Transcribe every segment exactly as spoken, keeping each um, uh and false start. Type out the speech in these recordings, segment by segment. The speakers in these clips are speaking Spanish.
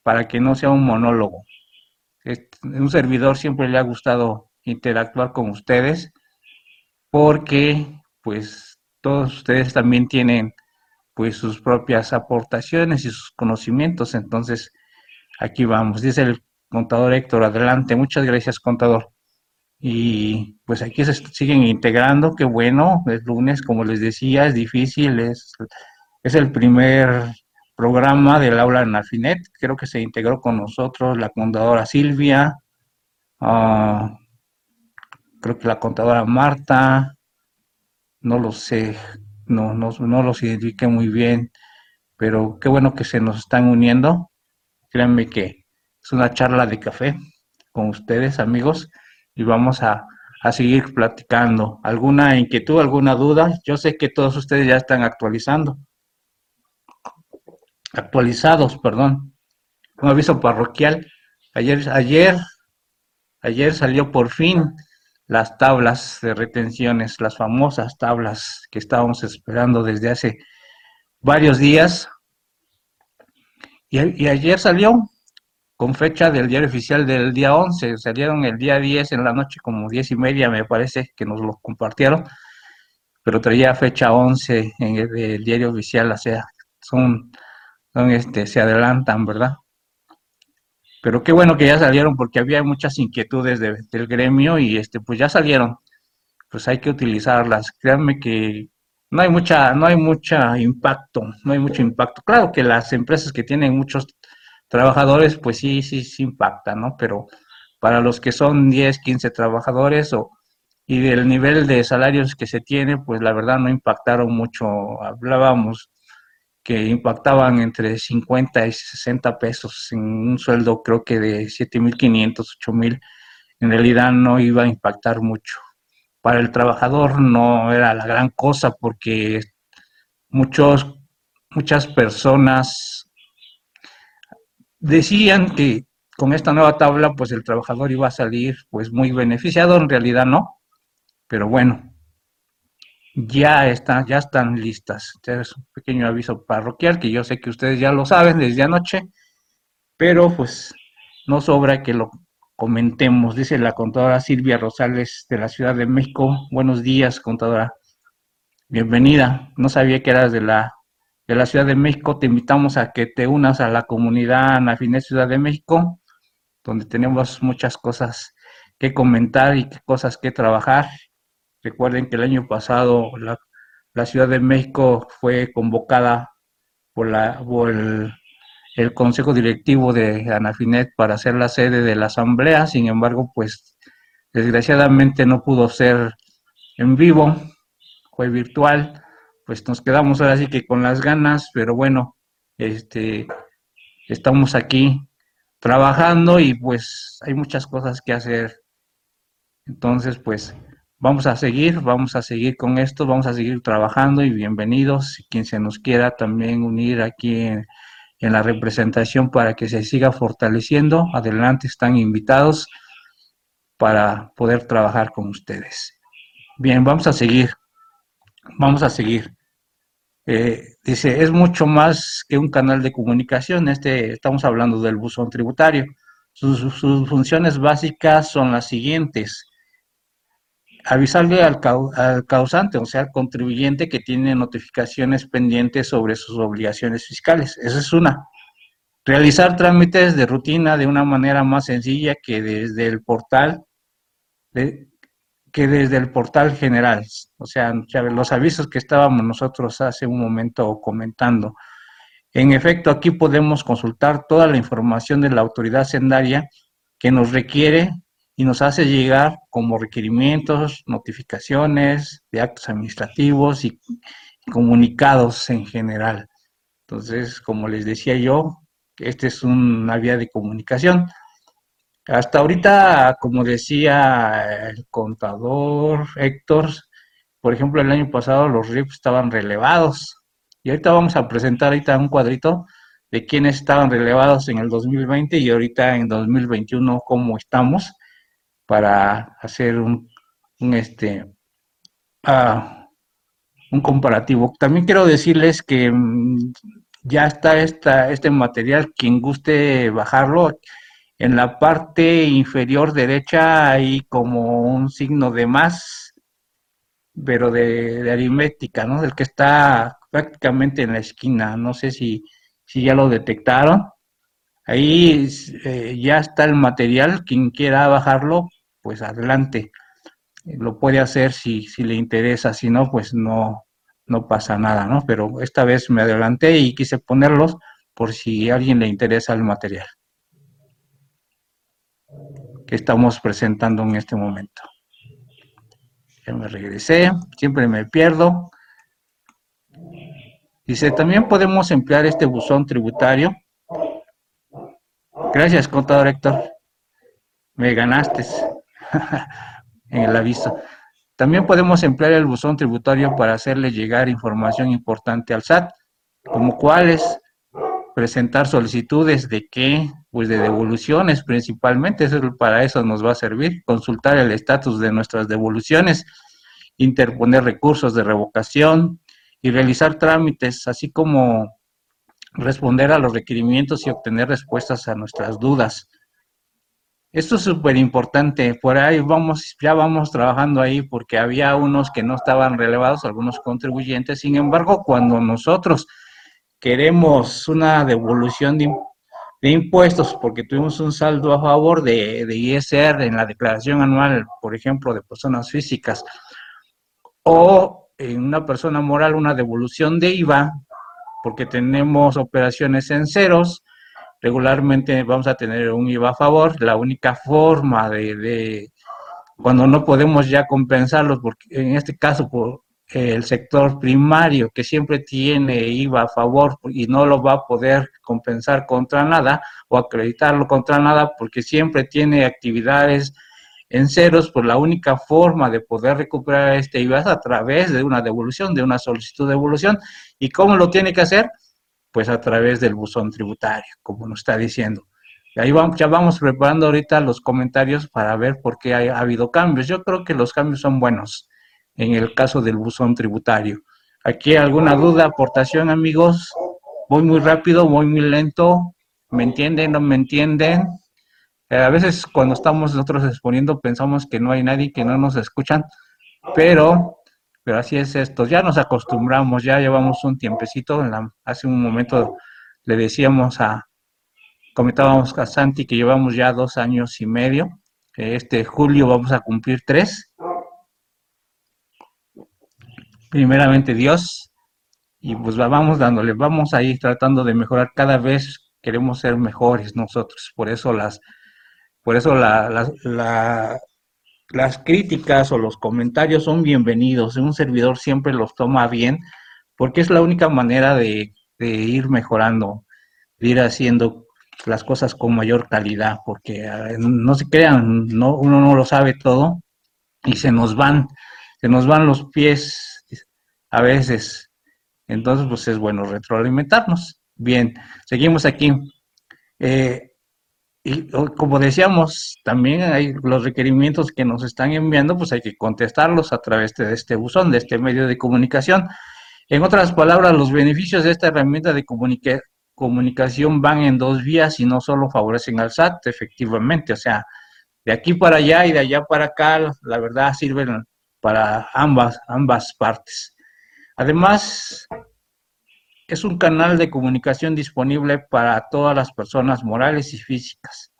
para que no sea un monólogo. Este, un servidor siempre le ha gustado interactuar con ustedes porque pues todos ustedes también tienen pues sus propias aportaciones y sus conocimientos. Entonces, aquí vamos, dice el contador Héctor, adelante, muchas gracias contador. Y pues aquí se siguen integrando, qué bueno, es lunes, como les decía, es difícil, es, es el primer programa del aula en Afinet, creo que se integró con nosotros la contadora Silvia, uh, creo que la contadora Marta, no lo sé, no, no, no los identifiqué muy bien, pero qué bueno que se nos están uniendo. Créanme que es una charla de café con ustedes, amigos, y vamos a, a seguir platicando. ¿Alguna inquietud, alguna duda? Yo sé que todos ustedes ya están actualizando, actualizados, perdón. Un aviso parroquial. Ayer, ayer, ayer salió por fin las tablas de retenciones, las famosas tablas que estábamos esperando desde hace varios días. Y, y ayer salió, con fecha del diario oficial del día once, salieron el día diez en la noche, como diez y media me parece que nos lo compartieron, pero traía fecha once en el, el diario oficial, o sea, son, son este, se adelantan, ¿verdad? Pero qué bueno que ya salieron porque había muchas inquietudes de, del gremio y este, pues ya salieron, pues hay que utilizarlas. Créanme que no hay mucha, no hay mucha impacto, no hay mucho impacto. Claro que las empresas que tienen muchos trabajadores, pues sí, sí, sí impacta, ¿no? Pero para los que son diez, quince trabajadores o, y del nivel de salarios que se tiene, pues la verdad no impactaron mucho. Hablábamos que impactaban entre cincuenta y sesenta pesos en un sueldo creo que de siete mil quinientos, ocho mil, en realidad no iba a impactar mucho. Para el trabajador no era la gran cosa porque muchos, muchas personas decían que con esta nueva tabla pues el trabajador iba a salir pues muy beneficiado, en realidad no, pero bueno, ya están, ya están listas. Este es un pequeño aviso parroquial que yo sé que ustedes ya lo saben desde anoche, pero pues no sobra que lo comentemos. Dice la contadora Silvia Rosales de la Ciudad de México. Buenos días, contadora. Bienvenida. No sabía que eras de la, de la Ciudad de México. Te invitamos a que te unas a la comunidad Anafinet Ciudad de México, donde tenemos muchas cosas que comentar y cosas que trabajar. Recuerden que el año pasado la, la Ciudad de México fue convocada por, la, por el, el Consejo Directivo de Anafinet para ser la sede de la asamblea. Sin embargo, pues desgraciadamente no pudo ser en vivo, fue virtual. Pues nos quedamos ahora sí que con las ganas, pero bueno, este, estamos aquí trabajando y pues hay muchas cosas que hacer. Entonces, pues vamos a seguir, vamos a seguir con esto, vamos a seguir trabajando y bienvenidos. Quien se nos quiera también unir aquí en, en la representación para que se siga fortaleciendo, adelante, están invitados para poder trabajar con ustedes. Bien, vamos a seguir, vamos a seguir. Eh, dice, es mucho más que un canal de comunicación. Este, estamos hablando del buzón tributario. Sus, sus funciones básicas son las siguientes: avisarle al, cau al, causante, o sea, al contribuyente que tiene notificaciones pendientes sobre sus obligaciones fiscales. Esa es una. Realizar trámites de rutina de una manera más sencilla que desde el portal, de, que desde el portal general. O sea, los avisos que estábamos nosotros hace un momento comentando. En efecto, aquí podemos consultar toda la información de la autoridad hacendaria que nos requiere y nos hace llegar como requerimientos, notificaciones de actos administrativos y comunicados en general. Entonces, como les decía yo, este es una vía de comunicación. Hasta ahorita, como decía el contador Héctor, por ejemplo, el año pasado los R I F estaban relevados y ahorita vamos a presentar ahorita un cuadrito de quiénes estaban relevados en el dos mil veinte y ahorita en dos mil veintiuno cómo estamos para hacer un, un este uh, un comparativo. También quiero decirles que mmm, ya está esta, este material, quien guste bajarlo. En la parte inferior derecha hay como un signo de más, pero de, de aritmética, ¿no? Del que está prácticamente en la esquina. No sé si, si ya lo detectaron. Ahí eh, ya está el material. Quien quiera bajarlo, pues adelante. Lo puede hacer si, si le interesa. Si no, pues no, no pasa nada, ¿no? Pero esta vez me adelanté y quise ponerlos por si a alguien le interesa el material que estamos presentando en este momento. Ya me regresé, siempre me pierdo. Dice, también podemos emplear este buzón tributario. Gracias, contador Héctor. Me ganaste en el aviso. También podemos emplear el buzón tributario para hacerle llegar información importante al S A T, como cuáles, presentar solicitudes de qué, pues de devoluciones principalmente, eso, para eso nos va a servir, consultar el estatus de nuestras devoluciones, interponer recursos de revocación y realizar trámites, así como responder a los requerimientos y obtener respuestas a nuestras dudas. Esto es súper importante, por ahí vamos, ya vamos trabajando ahí porque había unos que no estaban relevados, algunos contribuyentes, sin embargo, cuando nosotros queremos una devolución de, de impuestos porque tuvimos un saldo a favor de, de I S R en la declaración anual, por ejemplo, de personas físicas, o en una persona moral una devolución de I V A, porque tenemos operaciones en ceros, regularmente vamos a tener un I V A a favor. La única forma de, de cuando no podemos ya compensarlos, porque en este caso por el sector primario que siempre tiene I V A a favor y no lo va a poder compensar contra nada o acreditarlo contra nada porque siempre tiene actividades en ceros, pues la única forma de poder recuperar este I V A es a través de una devolución, de una solicitud de devolución. ¿Y cómo lo tiene que hacer? Pues a través del buzón tributario, como nos está diciendo. Y ahí vamos, ya vamos preparando ahorita los comentarios para ver por qué ha, ha habido cambios. Yo creo que los cambios son buenos en el caso del buzón tributario. ¿Aquí alguna duda, aportación, amigos? Voy muy rápido, voy muy lento. ¿Me entienden? ¿No me entienden? Eh, a veces cuando estamos nosotros exponiendo pensamos que no hay nadie, que no nos escuchan, pero, pero así es esto. Ya nos acostumbramos, ya llevamos un tiempecito. En la, hace un momento le decíamos a, comentábamos a Santi que llevamos ya dos años y medio. Este julio vamos a cumplir tres. Primeramente Dios. Y pues vamos dándole, vamos a ir tratando de mejorar. Cada vez queremos ser mejores nosotros. Por eso las, por eso la, la, la las críticas o los comentarios son bienvenidos. Un servidor siempre los toma bien porque es la única manera de, de ir mejorando, de ir haciendo las cosas con mayor calidad, porque eh, no se crean, no, uno no lo sabe todo y se nos van, se nos van los pies a veces. Entonces, pues es bueno retroalimentarnos. Bien, seguimos aquí. Eh, y como decíamos, también hay los requerimientos que nos están enviando, pues hay que contestarlos a través de este buzón, de este medio de comunicación. En otras palabras, los beneficios de esta herramienta de comunica comunicación van en dos vías y no solo favorecen al S A T, efectivamente. O sea, de aquí para allá y de allá para acá, la verdad sirven para ambas, ambas partes. Además, es un canal de comunicación disponible para todas las personas morales y físicas,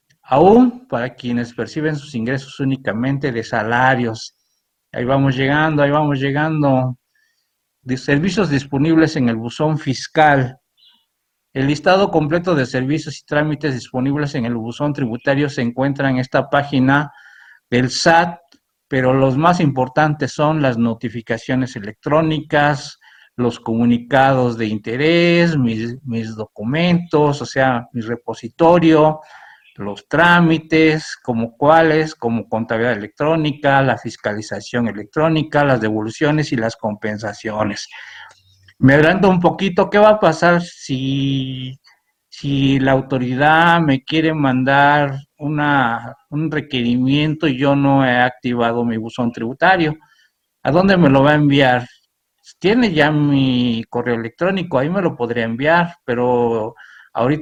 aún para quienes perciben sus ingresos únicamente de salarios. Ahí vamos llegando, ahí vamos llegando. De servicios disponibles en el buzón fiscal. El listado completo de servicios y trámites disponibles en el buzón tributario se encuentra en esta página del S A T, pero los más importantes son las notificaciones electrónicas, los comunicados de interés, mis, mis documentos, o sea, mi repositorio, los trámites, como cuáles, como contabilidad electrónica, la fiscalización electrónica, las devoluciones y las compensaciones. Me adelanto un poquito, ¿qué va a pasar si, si la autoridad me quiere mandar una, un requerimiento y yo no he activado mi buzón tributario? ¿A dónde me lo va a enviar? tiene ya mi correo electrónico, ahí me lo podría enviar, pero ahorita